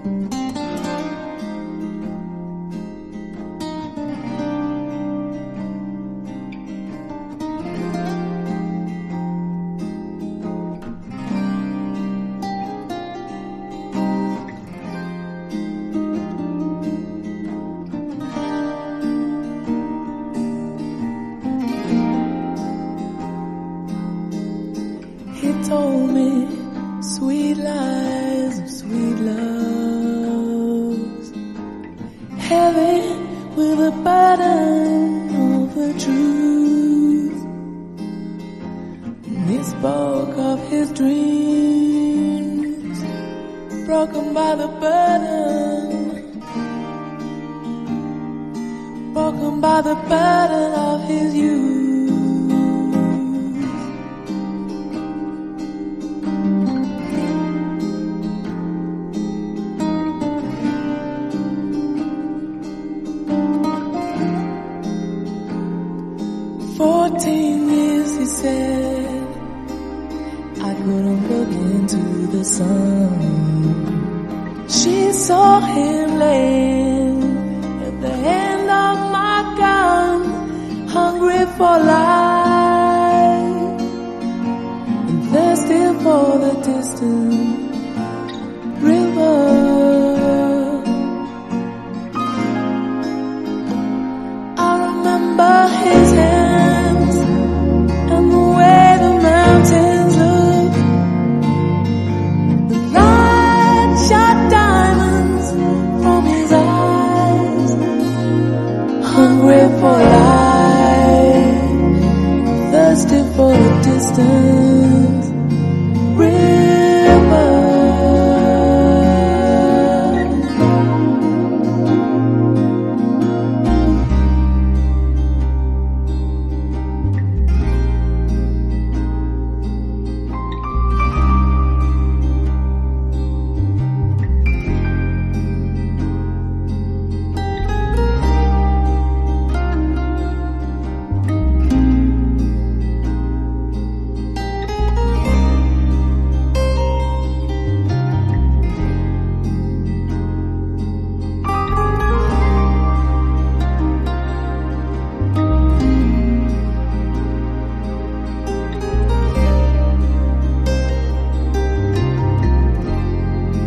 He told me sweet lies of sweet loves, heavy with a burden of the truth. And he spoke of his dreams, broken by the burden, broken by the burden of his youth. 14 years, he said, I couldn't look into the sun. She saw him laying at the end of my gun, hungry for life and thirsty for the distant river. I remember his hands and the way the mountains look. The light shot diamonds from his eyes, hungry for life, thirsty for the distant river.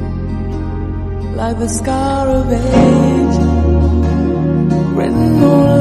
Like the scar of age, written on